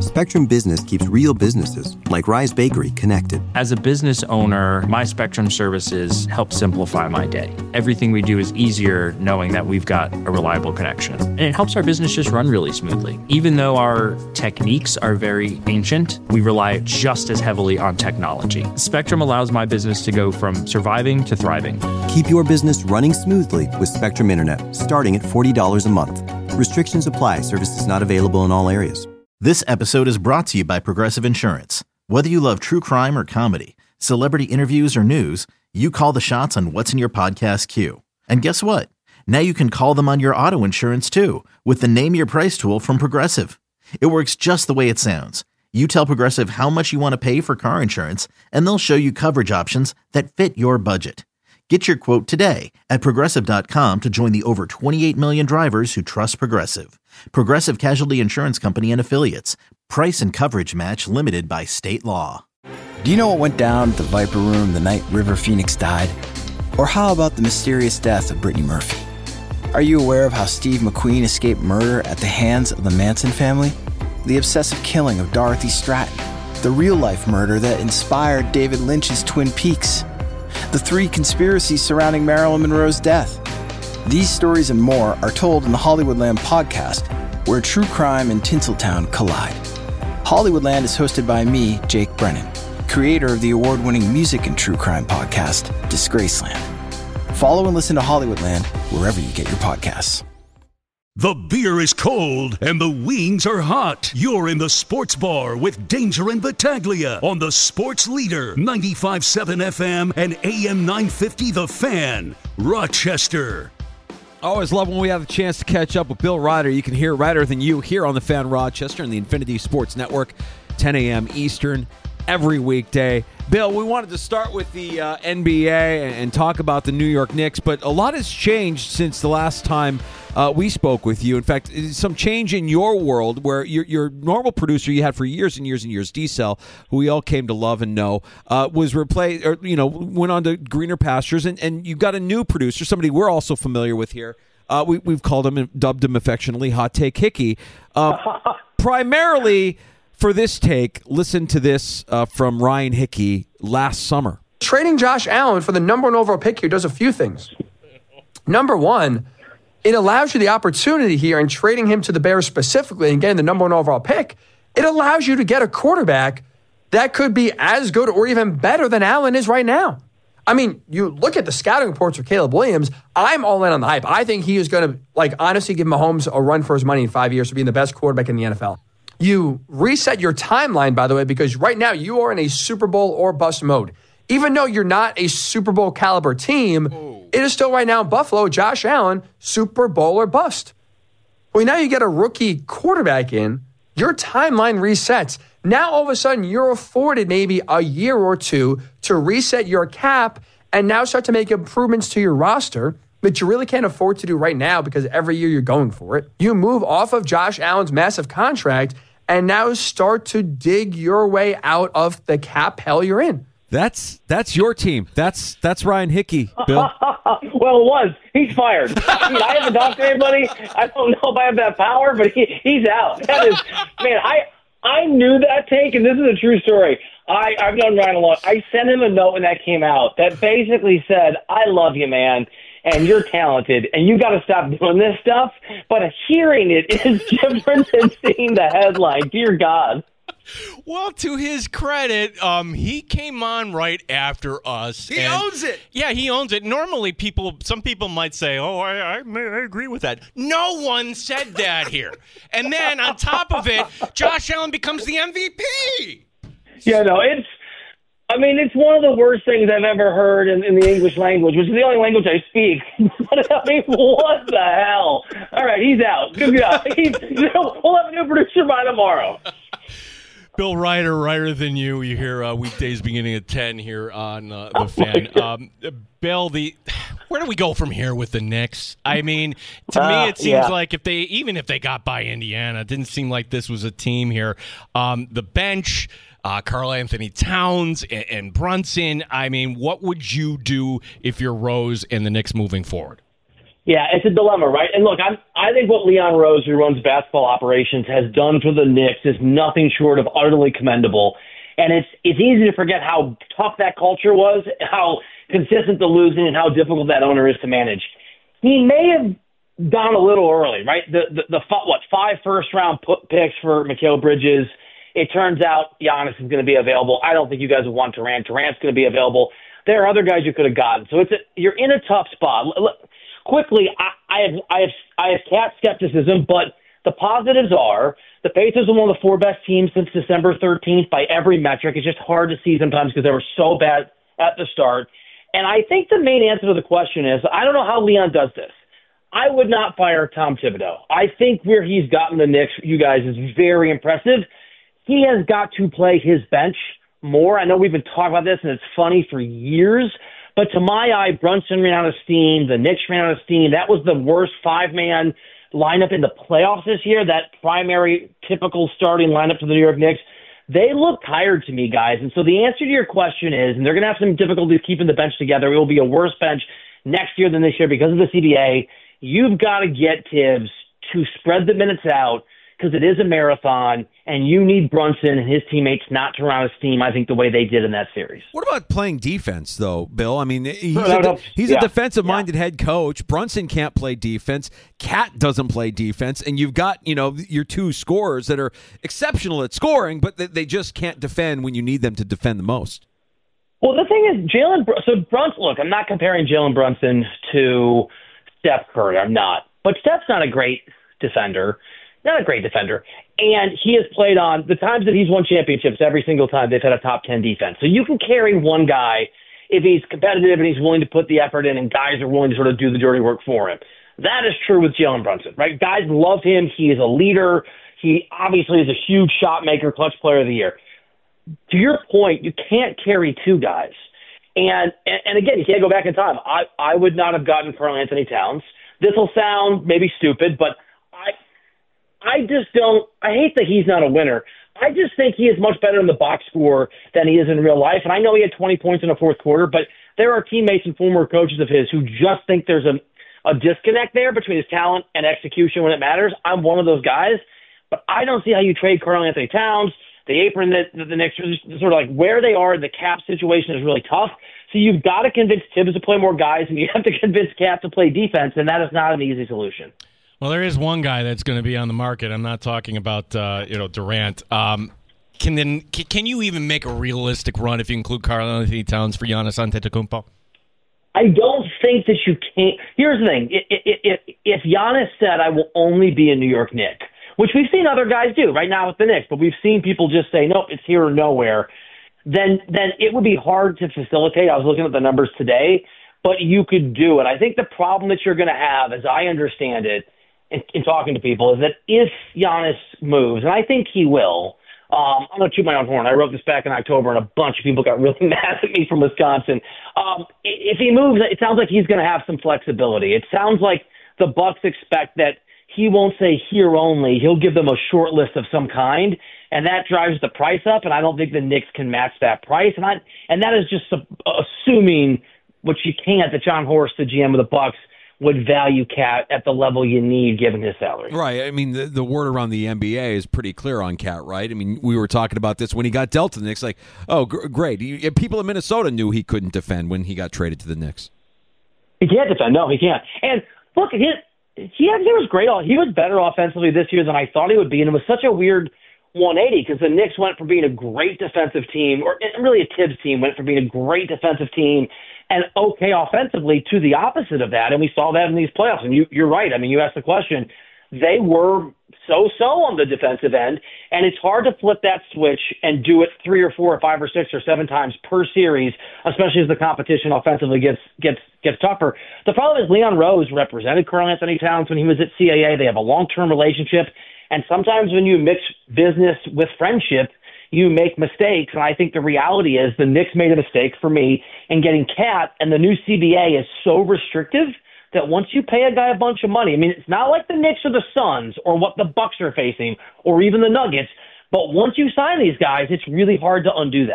Spectrum Business keeps real businesses, like Rise Bakery, connected. As a business owner, my Spectrum services help simplify my day. Everything we do is easier knowing that we've got a reliable connection. And it helps our business just run really smoothly. Even though our techniques are very ancient, we rely just as heavily on technology. Spectrum allows my business to go from surviving to thriving. Keep your business running smoothly with Spectrum Internet, starting at $40 a month. Restrictions apply. Services not available in all areas. This episode is brought to you by Progressive Insurance. Whether you love true crime or comedy, celebrity interviews or news, you call the shots on what's in your podcast queue. And guess what? Now you can call them on your auto insurance too with the Name Your Price tool from Progressive. It works just the way it sounds. You tell Progressive how much you want to pay for car insurance, and they'll show you coverage options that fit your budget. Get your quote today at Progressive.com to join the over 28 million drivers who trust Progressive. Progressive Casualty Insurance Company and Affiliates. Price and coverage match limited by state law. Do you know what went down at the Viper Room the night River Phoenix died? Or how about the mysterious death of Brittany Murphy? Are you aware of how Steve McQueen escaped murder at the hands of the Manson family? The obsessive killing of Dorothy Stratton? The real-life murder that inspired David Lynch's Twin Peaks? The 3 conspiracies surrounding Marilyn Monroe's death. These stories and more are told in the Hollywoodland podcast, where true crime and Tinseltown collide. Hollywoodland is hosted by me, Jake Brennan, creator of the award-winning music and true crime podcast, Disgraceland. Follow and listen to Hollywoodland wherever you get your podcasts. The beer is cold and the wings are hot. You're in the sports bar with Danger and Battaglia on the Sports Leader, 95.7 FM and AM 950 The Fan, Rochester. Always love when we have a chance to catch up with Bill Ryder. You can hear Ryder Than You here on The Fan Rochester and the Infinity Sports Network, 10 a.m. Eastern, every weekday. Bill, we wanted to start with the NBA and talk about the New York Knicks, but a lot has changed since the last time we spoke with you. In fact, some change in your world where your normal producer you had for years and years and years, D-Cell, who we all came to love and know, was replaced, or went on to greener pastures, and you've got a new producer, somebody we're also familiar with here. We've called him and dubbed him affectionately Hot Take Hickey. Primarily for this take, listen to this from Ryan Hickey last summer. Trading Josh Allen for the number 1 overall pick here does a few things. Number one, it allows you the opportunity here in trading him to the Bears specifically and getting the number 1 overall pick. It allows you to get a quarterback that could be as good or even better than Allen is right now. I mean, you look at the scouting reports for Caleb Williams, I'm all in on the hype. I think he is going to, honestly give Mahomes a run for his money in 5 years for being the best quarterback in the NFL. You reset your timeline, by the way, because right now you are in a Super Bowl or bust mode. Even though you're not a Super Bowl caliber team, it is still right now in Buffalo, Josh Allen, Super Bowl or bust. Well, now you get a rookie quarterback in, your timeline resets. Now, all of a sudden, you're afforded maybe a year or two to reset your cap and now start to make improvements to your roster that you really can't afford to do right now because every year you're going for it. You move off of Josh Allen's massive contract and now start to dig your way out of the cap hell you're in. That's your team. That's Ryan Hickey, Bill. Well, it was. He's fired. I haven't talked to anybody. I don't know if I have that power, but he's out. That is, man, I knew that take, and this is a true story. I've known Ryan a lot. I sent him a note when that came out that basically said, I love you, man, and you're talented, and you got to stop doing this stuff. But hearing it is different than seeing the headline. Dear God. Well, to his credit, he came on right after us. He owns it. Yeah, he owns it. Normally, some people might say, oh, I agree with that. No one said that here. And then on top of it, Josh Allen becomes the MVP. Yeah, no, it's one of the worst things I've ever heard in the English language, which is the only language I speak. But, what the hell? All right, he's out. Good job. We'll have a new producer by tomorrow. Bill Ryder Than You. You hear weekdays beginning at 10 here on The Fan. Bill, where do we go from here with the Knicks? I mean, to me, it seems like if they got by Indiana, it didn't seem like this was a team here. The bench, Karl Anthony Towns and Brunson. I mean, what would you do if you're Rose and the Knicks moving forward? Yeah, it's a dilemma, right? And look, I think what Leon Rose, who runs basketball operations, has done for the Knicks is nothing short of utterly commendable. And it's easy to forget how tough that culture was, how consistent the losing, and how difficult that owner is to manage. He may have gone a little early, right? The 5 first-round picks for Mikal Bridges. It turns out Giannis is going to be available. I don't think you guys would want Durant. Durant's going to be available. There are other guys you could have gotten. So you're in a tough spot. Quickly, I have cat skepticism, but the positives are the Pacers are one of the 4 best teams since December 13th by every metric. It's just hard to see sometimes because they were so bad at the start. And I think the main answer to the question is, I don't know how Leon does this. I would not fire Tom Thibodeau. I think where he's gotten the Knicks, you guys, is very impressive. He has got to play his bench more. I know we've been talking about this, and it's funny for years. But to my eye, Brunson ran out of steam. The Knicks ran out of steam. That was the worst 5-man lineup in the playoffs this year, that primary typical starting lineup for the New York Knicks. They look tired to me, guys. And so the answer to your question is, and they're going to have some difficulties keeping the bench together. It will be a worse bench next year than this year because of the CBA. You've got to get Tibbs to spread the minutes out because it is a marathon, and you need Brunson and his teammates not to run out of steam, I think, the way they did in that series. What about playing defense, though, Bill? I mean, he's a defensive-minded head coach. Brunson can't play defense. Cat doesn't play defense. And you've got, your 2 scorers that are exceptional at scoring, but they just can't defend when you need them to defend the most. Well, the thing is, Brunson, look, I'm not comparing Jalen Brunson to Steph Curry. I'm not. But Steph's not a great defender. Not a great defender. And he has played on the times that he's won championships, every single time they've had a top 10 defense. So you can carry one guy if he's competitive and he's willing to put the effort in and guys are willing to sort of do the dirty work for him. That is true with Jalen Brunson, right? Guys love him. He is a leader. He obviously is a huge shot maker, clutch player of the year. To your point, you can't carry 2 guys. And again, you can't go back in time. I would not have gotten Karl Anthony Towns. This will sound maybe stupid, but I just don't – I hate that he's not a winner. I just think he is much better in the box score than he is in real life. And I know he had 20 points in the fourth quarter, but there are teammates and former coaches of his who just think there's a disconnect there between his talent and execution when it matters. I'm one of those guys. But I don't see how you trade Karl Anthony Towns. The apron that the Knicks are sort of like where they are in the cap situation is really tough. So you've got to convince Tibbs to play more guys, and you have to convince Cap to play defense, and that is not an easy solution. Well, there is one guy that's going to be on the market. I'm not talking about Durant. Can you even make a realistic run if you include Karl Anthony Towns for Giannis Antetokounmpo? I don't think that you can't. Here's the thing: if Giannis said, "I will only be a New York Knick," which we've seen other guys do right now with the Knicks, but we've seen people just say, "Nope, it's here or nowhere." Then it would be hard to facilitate. I was looking at the numbers today, but you could do it. I think the problem that you're going to have, as I understand it, in talking to people, is that if Giannis moves, and I think he will, I'm going to toot my own horn. I wrote this back in October, and a bunch of people got really mad at me from Wisconsin. If he moves, it sounds like he's going to have some flexibility. It sounds like the Bucks expect that he won't say here only. He'll give them a short list of some kind, and that drives the price up, and I don't think the Knicks can match that price. And that is just assuming, which you can't, that John Horst, the GM of the Bucks, would value Cat at the level you need given his salary. Right. I mean, the word around the NBA is pretty clear on Cat, right? I mean, we were talking about this when he got dealt to the Knicks. Like, oh, great. People in Minnesota knew he couldn't defend when he got traded to the Knicks. He can't defend. No, he can't. And look, he was great. He was better offensively this year than I thought he would be, and it was such a weird 180 because the Knicks went from being a great defensive team, or really a Tibbs team, went from being a great defensive team and okay offensively to the opposite of that, and we saw that in these playoffs. And you're right. I mean, you asked the question. They were so-so on the defensive end, and it's hard to flip that switch and do it 3 or 4 or 5 or 6 or 7 times per series, especially as the competition offensively gets tougher. The problem is Leon Rose represented Karl Anthony Towns when he was at CAA. They have a long-term relationship, and sometimes when you mix business with friendship, you make mistakes, and I think the reality is the Knicks made a mistake for me in getting Cat, and the new CBA is so restrictive that once you pay a guy a bunch of money, I mean, it's not like the Knicks or the Suns or what the Bucks are facing or even the Nuggets, but once you sign these guys, it's really hard to undo that.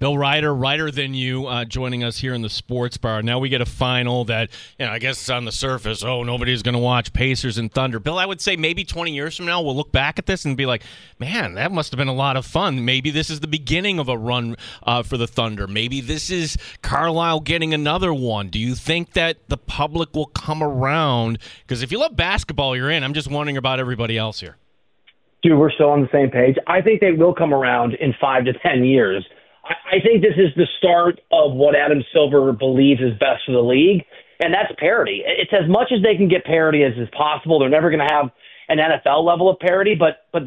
Bill Ryder, Ryder Than You, joining us here in the Sports Bar. Now we get a final that, I guess it's on the surface, nobody's going to watch Pacers and Thunder. Bill, I would say maybe 20 years from now we'll look back at this and be like, man, that must have been a lot of fun. Maybe this is the beginning of a run for the Thunder. Maybe this is Carlisle getting another one. Do you think that the public will come around? Because if you love basketball, you're in. I'm just wondering about everybody else here. Dude, we're still on the same page. I think they will come around in 5 to 10 years. I think this is the start of what Adam Silver believes is best for the league, and that's parity. It's as much as they can get parity as is possible. They're never going to have an NFL level of parity, but the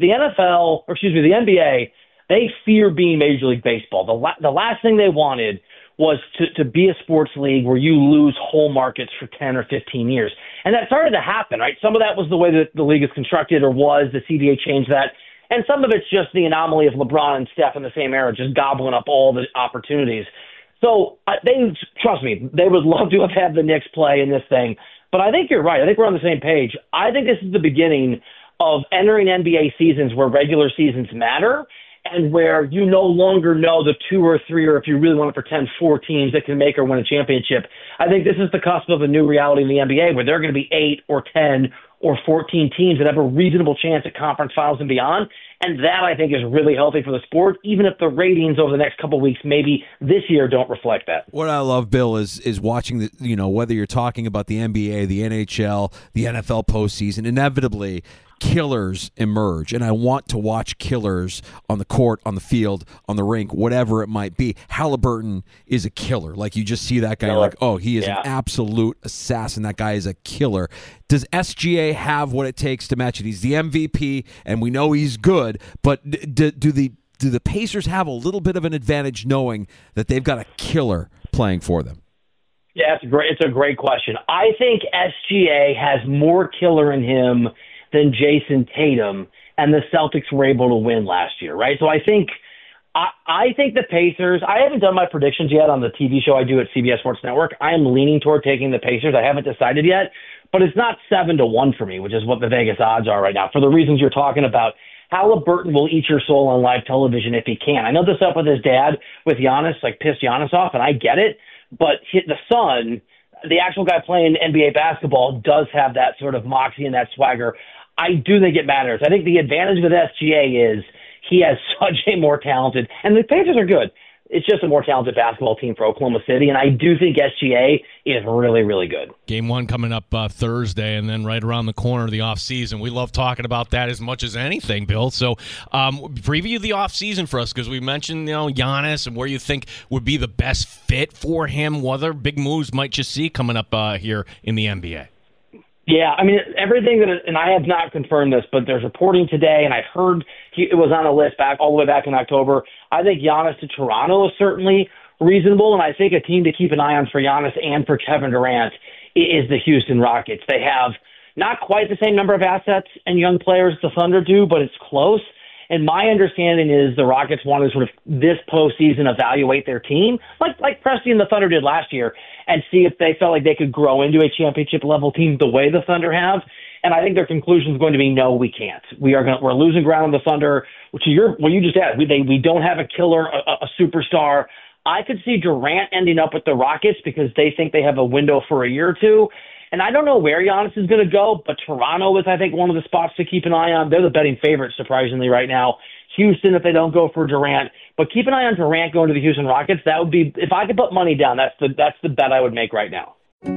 the NBA, they fear being Major League Baseball. The last thing they wanted was to be a sports league where you lose whole markets for 10 or 15 years. And that started to happen, right? Some of that was the way that the league is constructed or was. The CBA changed that. And some of it's just the anomaly of LeBron and Steph in the same era, just gobbling up all the opportunities. So trust me, they would love to have had the Knicks play in this thing. But I think you're right. I think we're on the same page. I think this is the beginning of entering NBA seasons where regular seasons matter and where you no longer know the 2 or 3, or if you really want to pretend 4 teams that can make or win a championship. I think this is the cusp of a new reality in the NBA where there are going to be 8 or 10 or 14 teams that have a reasonable chance at conference finals and beyond. And that, I think, is really healthy for the sport, even if the ratings over the next couple of weeks, maybe this year, don't reflect that. What I love, Bill, is watching whether you're talking about the NBA, the NHL, the NFL postseason, inevitably killers emerge, and I want to watch killers on the court, on the field, on the rink, whatever it might be. Halliburton is a killer. Like, you just see that guy, you're like, oh, he is an absolute assassin. That guy is a killer. Does SGA have what it takes to match it? He's the MVP, and we know he's good, but do the Pacers have a little bit of an advantage knowing that they've got a killer playing for them? Yeah, it's a great question. I think SGA has more killer in him than Jason Tatum, and the Celtics were able to win last year, right? So I think the Pacers, I haven't done my predictions yet on the TV show I do at CBS Sports Network. I am leaning toward taking the Pacers. I haven't decided yet, but it's not 7-1 for me, which is what the Vegas odds are right now, for the reasons you're talking about. Halliburton will eat your soul on live television if he can. I know this up with his dad, with Giannis, like pissed Giannis off, and I get it, but the son, the actual guy playing NBA basketball, does have that sort of moxie and that swagger. I do think it matters. I think the advantage with SGA is he has such a more talented, and the Pacers are good. It's just a more talented basketball team for Oklahoma City, and I do think SGA is really, really good. Game 1 coming up Thursday, and then right around the corner of the offseason. We love talking about that as much as anything, Bill. So preview the offseason for us, because we mentioned Giannis and where you think would be the best fit for him. What other big moves might you see coming up here in the NBA? Yeah, I mean, everything and I have not confirmed this, but there's reporting today, and I heard it was on a list all the way back in October. I think Giannis to Toronto is certainly reasonable, and I think a team to keep an eye on for Giannis and for Kevin Durant is the Houston Rockets. They have not quite the same number of assets and young players the Thunder do, but it's close. And my understanding is the Rockets want to sort of this postseason evaluate their team, like Presti and the Thunder did last year, and see if they felt like they could grow into a championship-level team the way the Thunder have. And I think their conclusion is going to be, no, we can't. We're losing ground on the Thunder. What you just asked, we don't have a killer, a superstar. I could see Durant ending up with the Rockets because they think they have a window for a year or two. And I don't know where Giannis is going to go, but Toronto is, I think, one of the spots to keep an eye on. They're the betting favorite, surprisingly, right now. Houston, if they don't go for Durant. But keep an eye on Durant going to the Houston Rockets. That would be, if I could put money down, that's the bet I would make right now.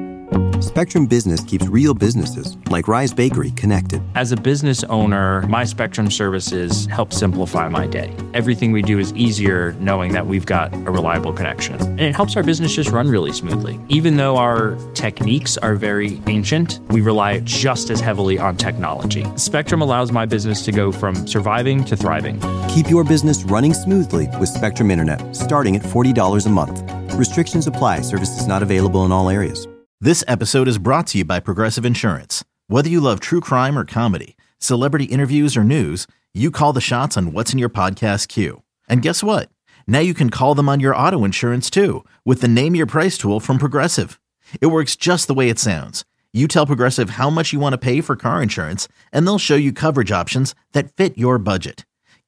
Spectrum Business keeps real businesses, like Rise Bakery, connected. As a business owner, my Spectrum services help simplify my day. Everything we do is easier knowing that we've got a reliable connection. And it helps our business just run really smoothly. Even though our techniques are very ancient, we rely just as heavily on technology. Spectrum allows my business to go from surviving to thriving. Keep your business running smoothly with Spectrum Internet, starting at $40 a month. Restrictions apply. Services not available in all areas. This episode is brought to you by Progressive Insurance. Whether you love true crime or comedy, celebrity interviews or news, you call the shots on what's in your podcast queue. And guess what? Now you can call them on your auto insurance too with the Name Your Price tool from Progressive. It works just the way it sounds. You tell Progressive how much you want to pay for car insurance, and they'll show you coverage options that fit your budget.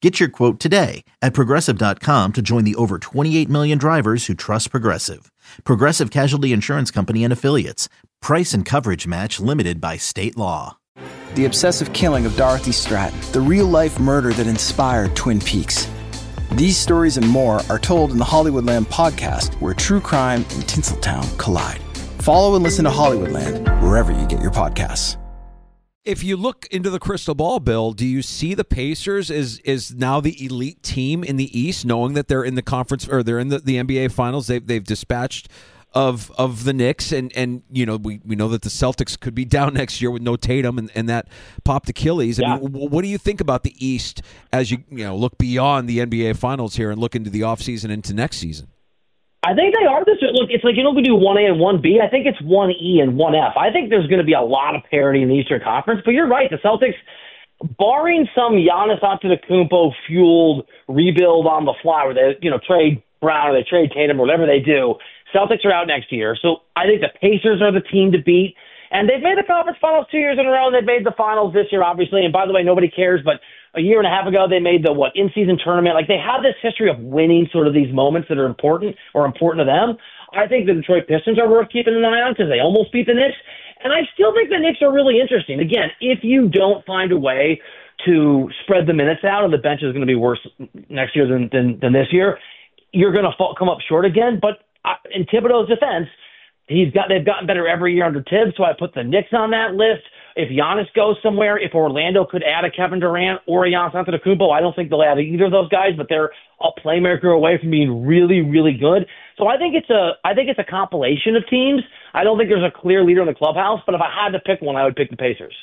Get your quote today at Progressive.com to join the over 28 million drivers who trust Progressive. Progressive Casualty Insurance Company and Affiliates. Price and coverage match limited by state law. The obsessive killing of Dorothy Stratton, the real-life murder that inspired Twin Peaks. These stories and more are told in the Hollywoodland podcast, where true crime and Tinseltown collide. Follow and listen to Hollywoodland wherever you get your podcasts. If you look into the crystal ball, Bill, do you see the Pacers is now the elite team in the East, knowing that they're in the conference or they're in the NBA Finals? They've dispatched of the Knicks, and you know we know that the Celtics could be down next year with no Tatum and that popped Achilles. Yeah. I mean, what do you think about the East as you look beyond the NBA Finals here and look into the offseason into next season? I think they are this. Look, it's like, we do 1A and 1B. I think it's 1E and 1F. I think there's going to be a lot of parity in the Eastern Conference. But you're right, the Celtics, barring some Giannis Antetokounmpo-fueled rebuild on the fly, where they trade Brown or they trade Tatum or whatever they do, Celtics are out next year. So I think the Pacers are the team to beat. And they've made the conference finals 2 years in a row, and they've made the finals this year, obviously. And by the way, nobody cares, but a year and a half ago, they made the in-season tournament. Like, they have this history of winning sort of these moments that are important to them. I think the Detroit Pistons are worth keeping an eye on because they almost beat the Knicks. And I still think the Knicks are really interesting. Again, if you don't find a way to spread the minutes out, and the bench is going to be worse next year than this year, you're going to come up short again. But in Thibodeau's defense, they've gotten better every year under Tibbs, so I put the Knicks on that list. If Giannis goes somewhere, if Orlando could add a Kevin Durant or a Giannis Antetokounmpo, I don't think they'll add either of those guys, but they're a playmaker away from being really, really good. So I think it's a compilation of teams. I don't think there's a clear leader in the clubhouse, but if I had to pick one, I would pick the Pacers.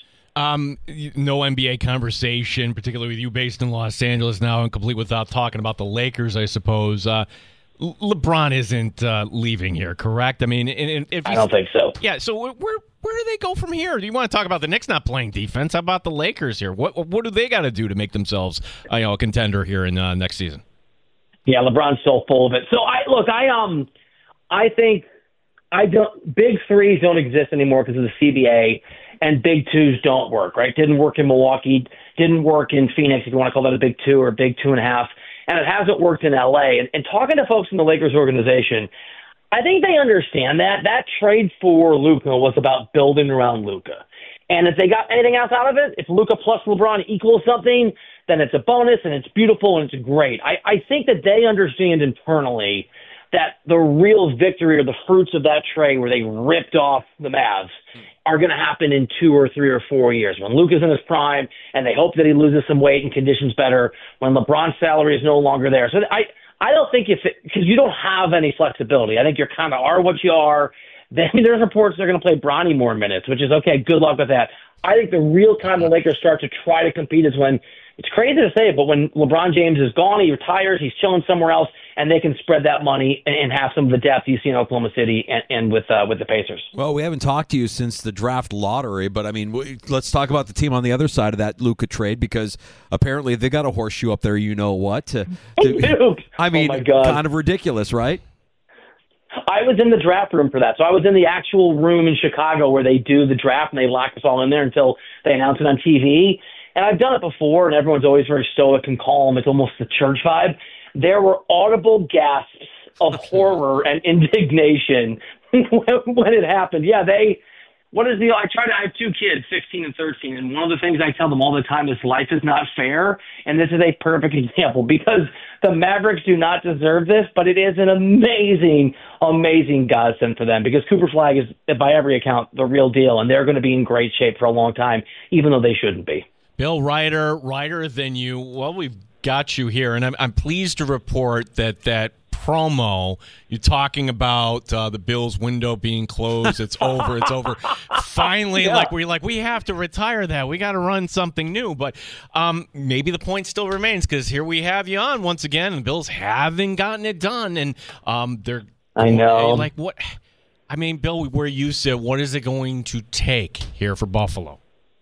No NBA conversation, particularly with you based in Los Angeles now, and complete without talking about the Lakers, I suppose. LeBron isn't leaving here, correct? I mean, if I don't think so. Yeah, so where do they go from here? Do you want to talk about the Knicks not playing defense? How about the Lakers here? What do they got to do to make themselves a contender here in next season? Yeah, LeBron's so full of it. So I think big threes don't exist anymore because of the CBA, and big twos don't work. Right? Didn't work in Milwaukee, didn't work in Phoenix. If you want to call that a big two or a big 2.5. And it hasn't worked in L.A. And talking to folks in the Lakers organization, I think they understand that. That trade for Luka was about building around Luka. And if they got anything else out of it, if Luka plus LeBron equals something, then it's a bonus and it's beautiful and it's great. I think that they understand internally that the real victory or the fruits of that trade where they ripped off the Mavs are going to happen in 2 or 3 or 4 years when Luka's in his prime and they hope that he loses some weight and conditions better, when LeBron's salary is no longer there. So I don't think because you don't have any flexibility. I think you're kind of are what you are. Then there's reports they're going to play Bronny more minutes, which is okay. Good luck with that. I think the real time the Lakers start to try to compete is when, it's crazy to say it, but when LeBron James is gone, he retires, he's chilling somewhere else, and they can spread that money and have some of the depth you see in Oklahoma City and with the Pacers. Well, we haven't talked to you since the draft lottery, but I mean, let's talk about the team on the other side of that Luka trade, because apparently they got a horseshoe up there. You know what? I mean, oh my God. Kind of ridiculous, right? I was in the draft room for that. So I was in the actual room in Chicago where they do the draft and they lock us all in there until they announce it on TV. And I've done it before, and everyone's always very stoic and calm. It's almost the church vibe. There were audible gasps of horror and indignation when it happened. Yeah, I have 2 kids, 16 and 13, and one of the things I tell them all the time is life is not fair, and this is a perfect example because the Mavericks do not deserve this, but it is an amazing, amazing godsend for them because Cooper Flagg is, by every account, the real deal, and they're going to be in great shape for a long time, even though they shouldn't be. Bill Ryder than you. Well, we've got you here, and I'm pleased to report that promo you're talking about the Bills window being closed. It's over. It's over. Finally, yeah. we have to retire that. We got to run something new. But maybe the point still remains because here we have you on once again, and the Bills haven't gotten it done, and they're. I know. Like what? I mean, Bill, where you sit, what is it going to take here for Buffalo?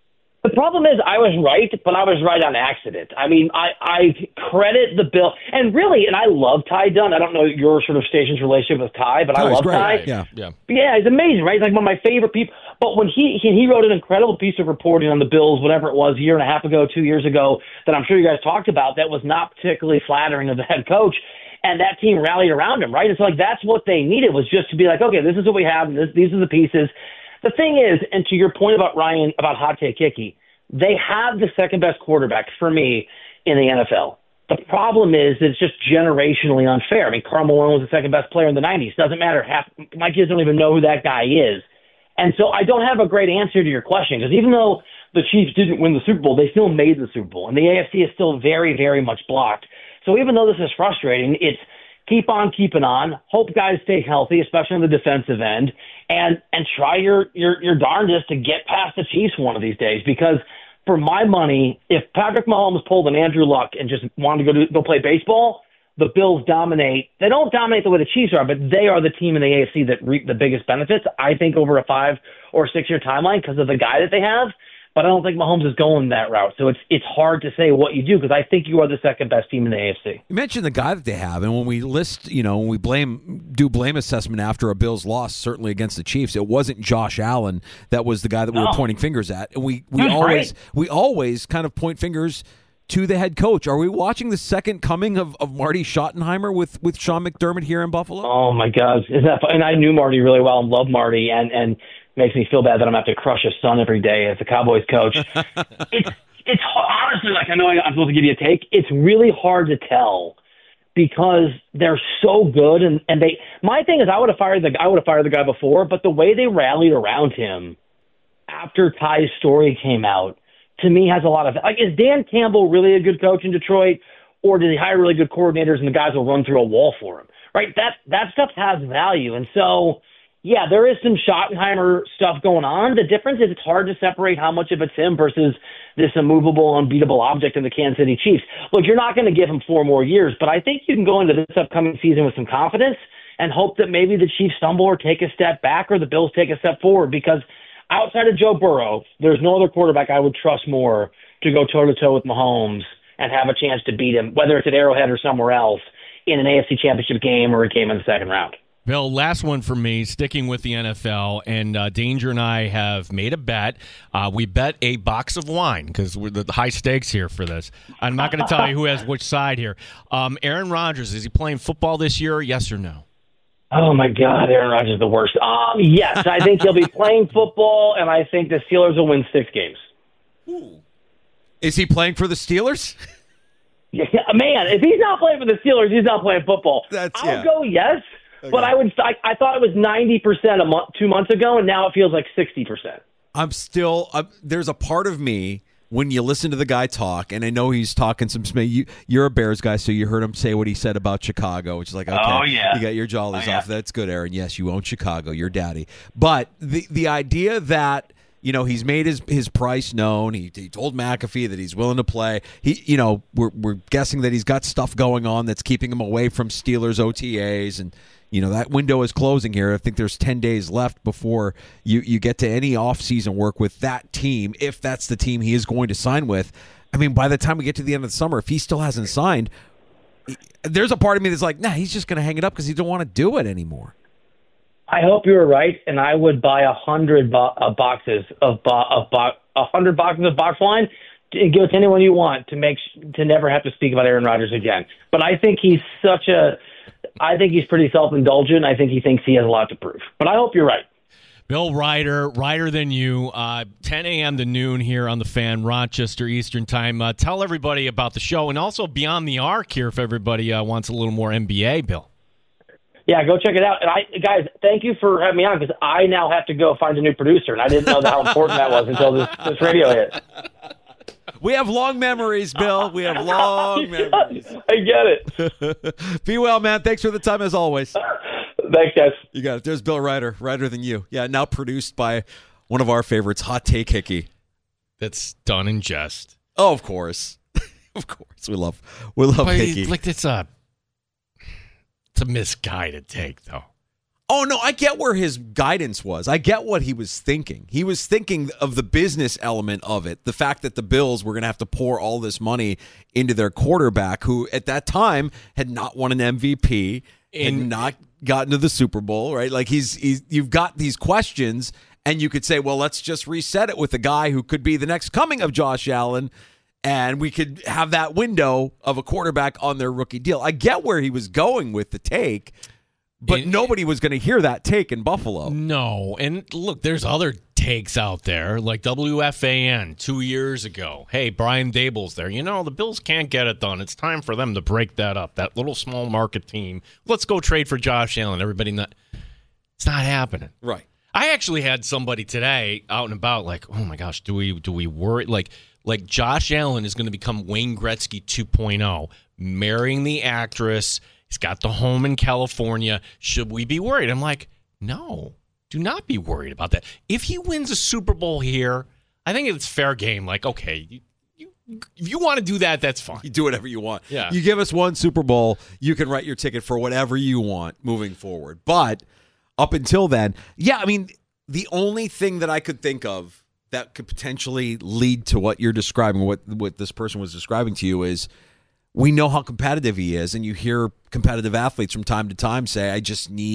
The problem is I was right, but I was right on accident. I mean, I credit the Bill, and I love Ty Dunn. I don't know your sort of station's relationship with Ty, but I love Ty. Yeah, he's amazing, right? He's like one of my favorite people. But when he wrote an incredible piece of reporting on the Bills, whatever it was, a year and a half ago, 2 years ago, that I'm sure you guys talked about, that was not particularly flattering of the head coach. And that team rallied around him, right? It's like that's what they needed, was just to be like, okay, this is what we have, and these are the pieces. The thing is, and to your point about Ryan, about Hot Take Hickey, they have the second best quarterback for me in the NFL. The problem is it's just generationally unfair. I mean, Karl Malone was the second best player in the 90s. Doesn't matter. My kids don't even know who that guy is. And so I don't have a great answer to your question, because even though the Chiefs didn't win the Super Bowl, they still made the Super Bowl. And the AFC is still very, very much blocked. So even though this is frustrating, it's keep on keeping on, hope guys stay healthy, especially on the defensive end, and try your darndest to get past the Chiefs one of these days. Because for my money, if Patrick Mahomes pulled an Andrew Luck and just wanted to go play baseball, the Bills dominate. They don't dominate the way the Chiefs are, but they are the team in the AFC that reap the biggest benefits, I think, over a 5 or 6 year timeline because of the guy that they have. But I don't think Mahomes is going that route. So it's hard to say what you do, because I think you are the second best team in the AFC. You mentioned the guy that they have, and when we list, when we do blame assessment after a Bills loss, certainly against the Chiefs, it wasn't Josh Allen that was the guy that we were pointing fingers at. And we always kind of point fingers to the head coach. Are we watching the second coming of Marty Schottenheimer with Sean McDermott here in Buffalo? Oh my God, is that fun? And I knew Marty really well and loved Marty, and makes me feel bad that I'm going to have to crush his son every day as a Cowboys coach. It's honestly, like, I know I'm supposed to give you a take. It's really hard to tell because they're so good, and they. My thing is, I would have fired the guy before, but the way they rallied around him after Ty's story came out, to me, has a lot of, like, is Dan Campbell really a good coach in Detroit, or did he hire really good coordinators and the guys will run through a wall for him? Right? That stuff has value, and so. Yeah, there is some Schottenheimer stuff going on. The difference is it's hard to separate how much of it's him versus this immovable, unbeatable object in the Kansas City Chiefs. Look, you're not going to give him 4 more years, but I think you can go into this upcoming season with some confidence and hope that maybe the Chiefs stumble or take a step back or the Bills take a step forward, because outside of Joe Burrow, there's no other quarterback I would trust more to go toe-to-toe with Mahomes and have a chance to beat him, whether it's at Arrowhead or somewhere else, in an AFC Championship game or a game in the second round. Bill, last one for me, sticking with the NFL, and Danger and I have made a bet. We bet a box of wine, because we're the high stakes here for this. I'm not going to tell you who has which side here. Aaron Rodgers, is he playing football this year, yes or no? Oh, my God, Aaron Rodgers is the worst. Yes, I think he'll be playing football, and I think the Steelers will win 6 games. Ooh. Is he playing for the Steelers? Yeah, man, if he's not playing for the Steelers, he's not playing football. I'll go yes. Okay. But I thought it was 90% 2 months ago, and now it feels like 60%. I'm still there's a part of me when you listen to the guy talk, and I know he's talking some. You're a Bears guy, so you heard him say what he said about Chicago, which is like, okay, oh, yeah. You got your jollies off. That's good, Aaron. Yes, you own Chicago. You're daddy. But the idea that he's made his price known. He told McAfee that he's willing to play. We're guessing that he's got stuff going on that's keeping him away from Steelers OTAs, and that window is closing here. I think there's 10 days left before you get to any offseason work with that team, if that's the team he is going to sign with. I mean, by the time we get to the end of the summer, if he still hasn't signed, there's a part of me that's like, nah, he's just going to hang it up because he don't want to do it anymore. I hope you were right, and I would buy 100 boxes of box wine and give it to anyone you want to never have to speak about Aaron Rodgers again. But I think he's pretty self-indulgent. I think he thinks he has a lot to prove. But I hope you're right. Bill Ryder, Ryder Than You, 10 a.m. to noon here on the Fan, Rochester Eastern Time. Tell everybody about the show, and also Beyond the Arc here if everybody wants a little more NBA, Bill. Yeah, go check it out. And guys, thank you for having me on, because I now have to go find a new producer, and I didn't know how important that was until this radio hit. We have long memories, Bill. We have long memories. I get it. Be well, man. Thanks for the time, as always. Thanks, guys. You got it. There's Bill Ryder, Ryder Than You. Yeah, now produced by one of our favorites, Hot Take Hickey. That's done in jest. Oh, of course. Of course. We love Hickey. Like, it's a misguided take, though. Oh, no, I get where his guidance was. I get what he was thinking. He was thinking of the business element of it, the fact that the Bills were going to have to pour all this money into their quarterback, who at that time had not won an MVP and not gotten to the Super Bowl, right? Like you've got these questions, and you could say, well, let's just reset it with a guy who could be the next coming of Josh Allen, and we could have that window of a quarterback on their rookie deal. I get where he was going with the take. But nobody was going to hear that take in Buffalo. No. And look, there's other takes out there, like WFAN 2 years ago. Hey, Brian Daboll's there. The Bills can't get it done. It's time for them to break that up, that little small market team. Let's go trade for Josh Allen. It's not happening. Right. I actually had somebody today out and about like, oh, my gosh, do we worry? Like Josh Allen is going to become Wayne Gretzky 2.0, marrying the actress. He's got the home in California. Should we be worried? I'm like, no, do not be worried about that. If he wins a Super Bowl here, I think it's fair game. Like, okay, if you want to do that, that's fine. You do whatever you want. Yeah. You give us one Super Bowl, you can write your ticket for whatever you want moving forward. But up until then, yeah, I mean, the only thing that I could think of that could potentially lead to what you're describing, what this person was describing to you is, we know how competitive he is, and you hear competitive athletes from time to time say, I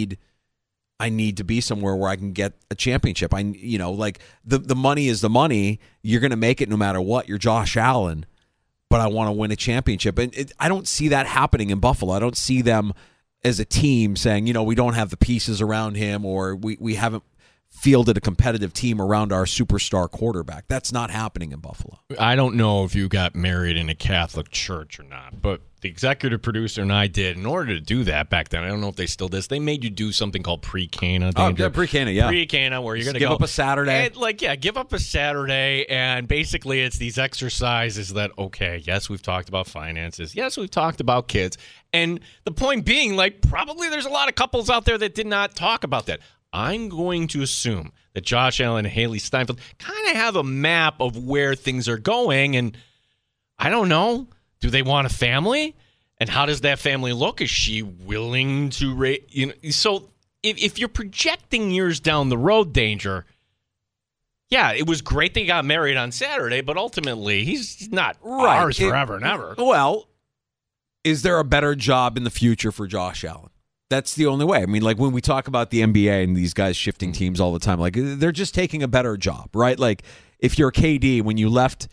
need to be somewhere where I can get a championship. Like the money is the money. You're going to make it no matter what. You're Josh Allen, but I want to win a championship. And I don't see that happening in Buffalo. I don't see them as a team saying, we don't have the pieces around him, or we haven't fielded a competitive team around our superstar quarterback. That's not happening in Buffalo. I don't know if you got married in a Catholic church or not, but the executive producer and I did. In order to do that back then, I don't know if they still do this, they made you do something called pre-Cana. Pre-Cana, yeah. Pre-Cana, where you're going to give up a Saturday. And, give up a Saturday, and basically it's these exercises that, okay, yes, we've talked about finances. Yes, we've talked about kids. And the point being, probably there's a lot of couples out there that did not talk about that. I'm going to assume that Josh Allen and Haley Steinfeld kind of have a map of where things are going, and I don't know. Do they want a family? And how does that family look? Is she willing to raise? So if you're projecting years down the road, Danger, yeah, it was great they got married on Saturday, but ultimately he's not ours forever and ever. Well, is there a better job in the future for Josh Allen? That's the only way. I mean, when we talk about the NBA and these guys shifting teams all the time, they're just taking a better job, right? Like, if you're KD, when he left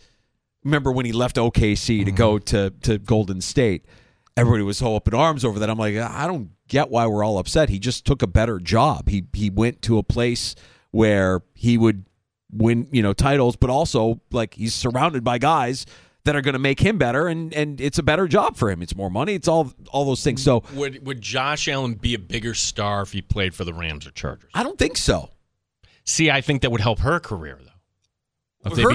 OKC to go to Golden State, everybody was so up in arms over that. I'm like, I don't get why we're all upset. He just took a better job. He went to a place where he would win, titles, but also he's surrounded by guys that are going to make him better, and it's a better job for him. It's more money. It's all those things. So would Josh Allen be a bigger star if he played for the Rams or Chargers? I don't think so. See, I think that would help her career, though. I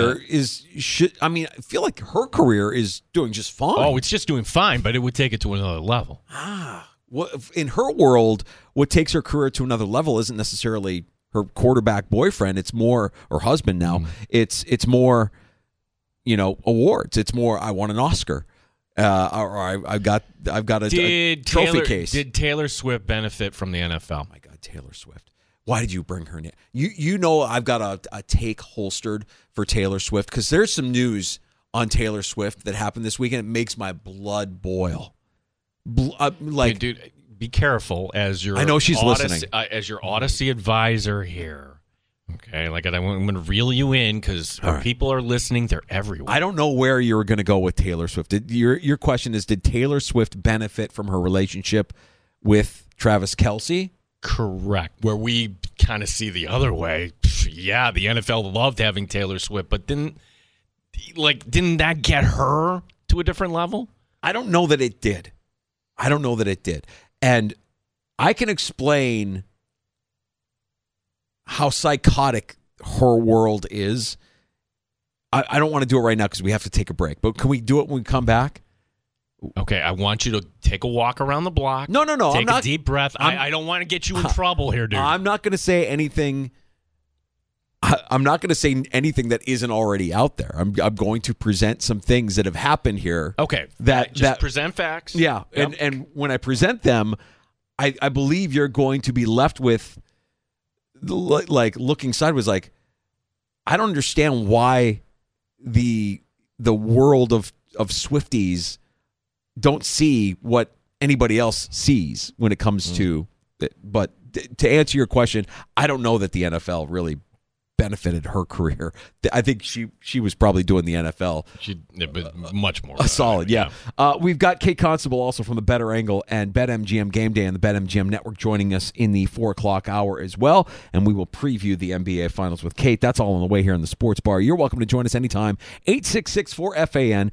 feel like her career is doing just fine. Oh, it's just doing fine, but it would take it to another level. Well, in her world, what takes her career to another level isn't necessarily her quarterback boyfriend. It's more, or husband now. It's more, awards. It's more, I won an Oscar, or I've got a trophy case. Did Taylor Swift benefit from the NFL? Oh my God, Taylor Swift. Why did you bring her name? I've got a take holstered for Taylor Swift, because there's some news on Taylor Swift that happened this weekend. It makes my blood boil. Dude, be careful as your. I know she's listening. As your Odyssey advisor here. Okay, I'm going to reel you in, because when people are listening, they're everywhere. I don't know where you were going to go with Taylor Swift. Your question is, did Taylor Swift benefit from her relationship with Travis Kelce? Correct. Where we kind of see the other way. Yeah, the NFL loved having Taylor Swift, but didn't that get her to a different level? I don't know that it did. And I can explain how psychotic her world is. I don't want to do it right now because we have to take a break. But can we do it when we come back? Okay, I want you to take a walk around the block. No. Take a deep breath. I don't want to get you in trouble here, dude. I'm not going to say anything. I'm not going to say anything that isn't already out there. I'm going to present some things that have happened here. Okay, that present facts. Yeah, yep. and when I present them, I believe you're going to be left with, like, looking sideways, like, I don't understand why the world of Swifties don't see what anybody else sees when it comes to it. But to answer your question, I don't know that the NFL really benefited her career. I think she was probably doing the NFL much more a solid. Yeah. We've got Kate Constable also from the Better Angle and BetMGM Game Day and the BetMGM Network joining us in the 4 o'clock hour as well, and we will preview the NBA Finals with Kate. That's all on the way here in the Sports Bar. You're welcome to join us anytime. 866-4FAN,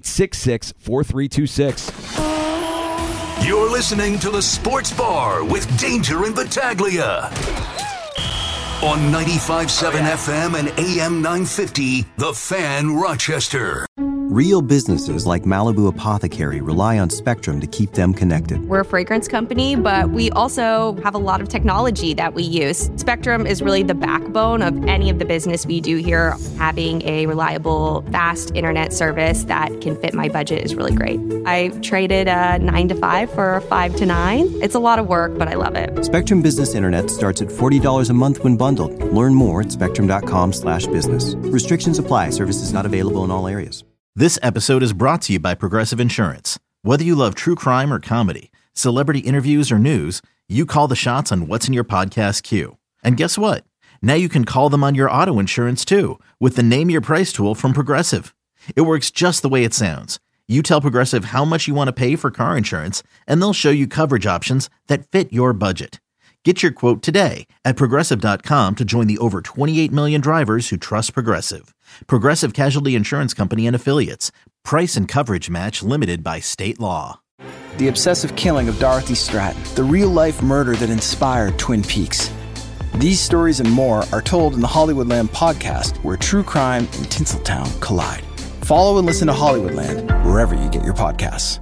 866-4326. You're listening to the Sports Bar with Danger and Battaglia on 95.7 FM and AM 950, The Fan Rochester. Real businesses like Malibu Apothecary rely on Spectrum to keep them connected. We're a fragrance company, but we also have a lot of technology that we use. Spectrum is really the backbone of any of the business we do here. Having a reliable, fast internet service that can fit my budget is really great. I traded a 9 to 5 for a 5 to 9. It's a lot of work, but I love it. Spectrum Business Internet starts at $40 a month when bundled. Learn more at spectrum.com/business. Restrictions apply. Services not available in all areas. This episode is brought to you by Progressive Insurance. Whether you love true crime or comedy, celebrity interviews or news, you call the shots on what's in your podcast queue. And guess what? Now you can call them on your auto insurance too with the Name Your Price tool from Progressive. It works just the way it sounds. You tell Progressive how much you want to pay for car insurance, and they'll show you coverage options that fit your budget. Get your quote today at Progressive.com to join the over 28 million drivers who trust Progressive. Progressive Casualty Insurance Company and Affiliates. Price and coverage match limited by state law. The obsessive killing of Dorothy Stratton. The real-life murder that inspired Twin Peaks. These stories and more are told in the Hollywoodland podcast, where true crime and Tinseltown collide. Follow and listen to Hollywoodland wherever you get your podcasts.